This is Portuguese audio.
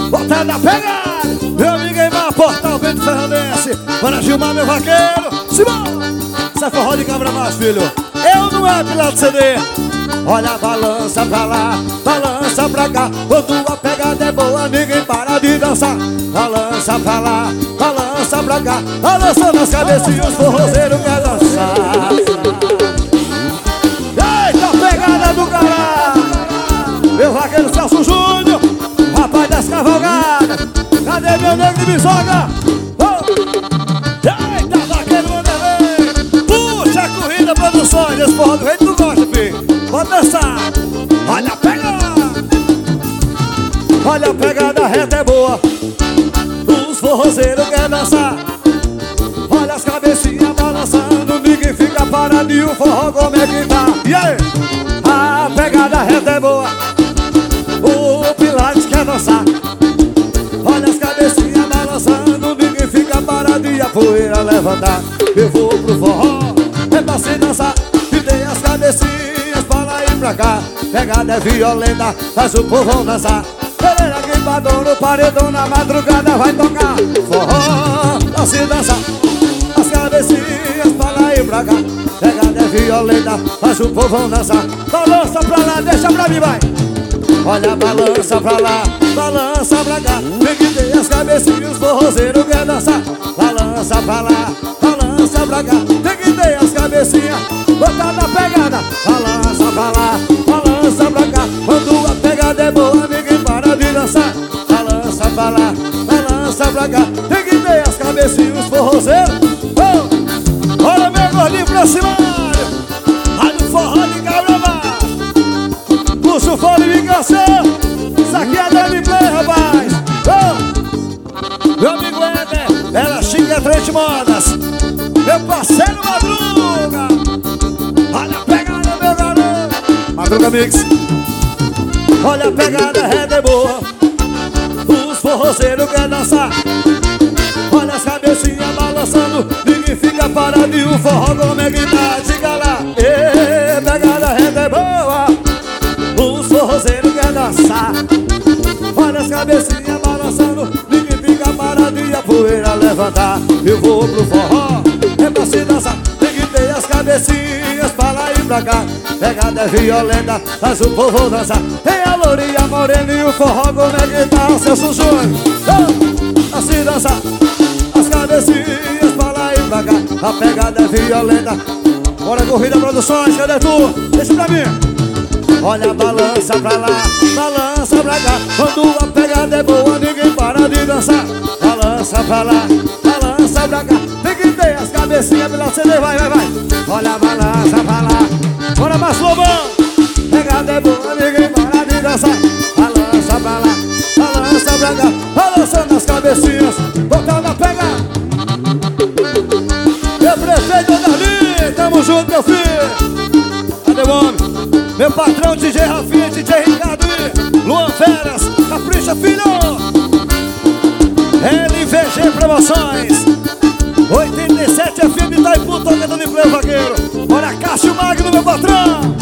Bota na pegada. Meu amigo Eimar, Portal Bento Ferrandense. Para Gilmar, meu vaqueiro. Simão. Isso é forró de cabra mais, filho. Eu não é pilar de CD. Olha, balança pra lá, balança pra cá. Quando a pegada é boa, ninguém para de dançar. Balança pra lá, balança pra cá. Balançando as cabecinhas, o forrozeiro quer dançar. Eita, pegada do caralho. Meu vaqueiro Celso Júnior, rapaz das cavalgadas. Cadê meu negro de bisoga? Eita, vaqueiro Wanderlei. Puxa a corrida, produções. Esse forró do rei tu gosta, filho. Pode dançar. Olha a pegada. Olha a pegada, a reta é boa. Os forrozeiros querem dançar. Olha as cabecinhas balançando. Ninguém fica parado e o forró como é que tá. E aí? A pegada, a reta é boa. O Pilates quer dançar. Olha as cabecinhas balançando. Ninguém fica parado e a poeira levantar. Eu vou pro forró, é pra se dançar. E tem as cabecinhas pra lá e pra cá. Pegada é violenta, faz o povão dançar. Pereira guimbador no paredão, na madrugada vai tocar forró pra se dançar. As cabecinhas pra lá e pra cá. Pegada é violenta, faz o povão dançar. Balança pra lá, deixa pra mim, vai. Olha, balança pra lá, balança pra cá. Tem que ter as cabecinhas, os forrozeiros quer dançar. Balança pra lá, balança pra cá. Tem que ter as cabecinhas, botar na pegada. Balança pra lá, balança pra cá. Quando a pegada é boa, ninguém para de dançar. Balança pra lá, balança pra cá. Tem que ter as cabecinhas, os forrozeiros. Oh! Olha meu gordinho pra cima. Olha o forró de Cabrava. Puxa o fone de canção. Isso aqui é Dani Play, rapaz. Oh! Meu amigo Éder, ela xinga Trente Modas. Meu parceiro Madruga. Olha a pegada, meu garoto. Madruga Mix. Olha a pegada, a rede é boa. Os forrozeiros querem dançar. Olha as cabecinhas balançando. Ninguém fica parado e o forró como é que tá. Diga lá. Ê, pegada, a rede é boa. Os forrozeiros querem dançar. Olha as cabecinhas balançando. Ninguém fica parado e a poeira levantar. Eu vou pro forró, é pra se dançar. Tem que ter as cabecinhas pra lá e pra cá. Pegada é violenta, faz o povo dançar. Tem a lourinha morena e o forró como é que tá. O Celso Júnior, pra se dançar. As cabecinhas pra lá e pra cá. A pegada é violenta. Bora corrida produções, cadê tu? Deixa pra mim. Olha, balança pra lá, balança pra cá. Quando a pegada é boa, ninguém para de dançar. Balança pra lá, balança pra cá. Tem que ter as cabecinhas pela CD, vai, vai, vai. Olha, balança pra lá. Bora, Maslovão. Pegada é boa, ninguém para de dançar. Balança pra lá, balança pra cá. Balançando as cabecinhas, botando a pegada. Meu prefeito Dali, tamo junto, meu filho. Cadê o homem? Meu patrão DJ Rafinha, DJ Ricardo e Luan Veras, capricha filho. LVG Promoções 87 FM Itaipu, toca Dani Play, vaqueiro. Olha Cássio Magno, meu patrão.